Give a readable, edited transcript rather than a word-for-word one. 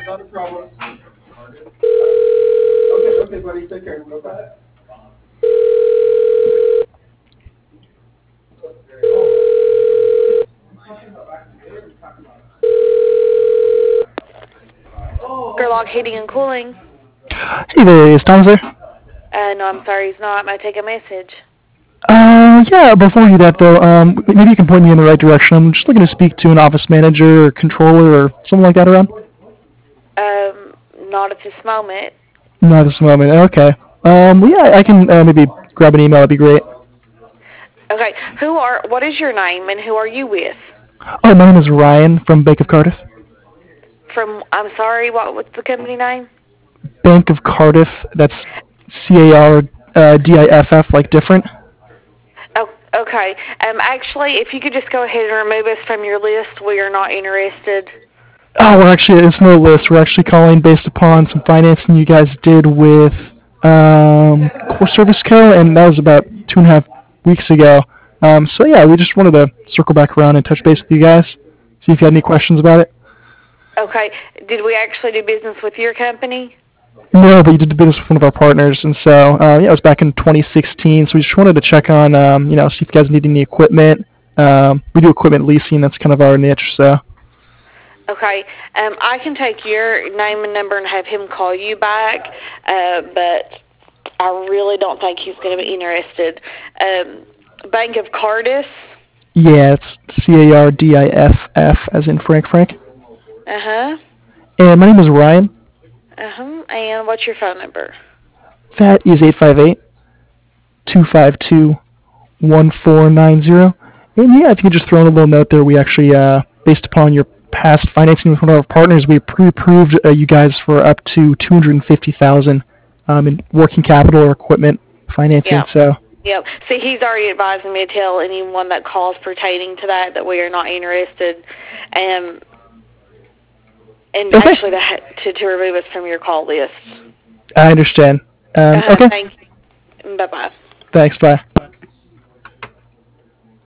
Not a problem. Okay, buddy. Take care. Bye-bye. Gerlach Heating and Cooling. Hey there, is Thomas there? No, I'm sorry, he's not. May I take a message? Yeah, before you do that though, maybe you can point me in the right direction. I'm just looking to speak to an office manager or controller or something like that around. Not at this moment. Not at this moment, okay. Yeah, I can maybe grab an email, that'd be great. Okay, what is your name and who are you with? Oh, my name is Ryan from Bank of Cardiff. I'm sorry, what's the company name? Bank of Cardiff, that's CARDIFF, like different. Oh, okay. Actually, if you could just go ahead and remove us from your list, we are not interested. Oh, it's no list. We're actually calling based upon some financing you guys did with Core Service Co., and that was about 2.5 weeks ago. So yeah, we just wanted to circle back around and touch base with you guys, see if you had any questions about it. Okay. Did we actually do business with your company? No, but you did business with one of our partners, and so yeah, it was back in 2016. So we just wanted to check on, see if you guys need any equipment. We do equipment leasing. That's kind of our niche. So. Okay. I can take your name and number and have him call you back, but I really don't think he's going to be interested. Bank of Cardiff? Yeah, it's CARDIFF, as in Frank. Uh-huh. And my name is Ryan. Uh-huh. And what's your phone number? That is 858-252-1490. And yeah, if you could just throw in a little note there, we actually, based upon your past financing with one of our partners, we pre-approved you guys for up to $250,000 in working capital or equipment financing. Yeah. So. Yep. See, he's already advising me to tell anyone that calls pertaining to that we are not interested, and okay. Actually to remove us from your call list. I understand. Okay. Thank you. Bye-bye. Thanks. Bye.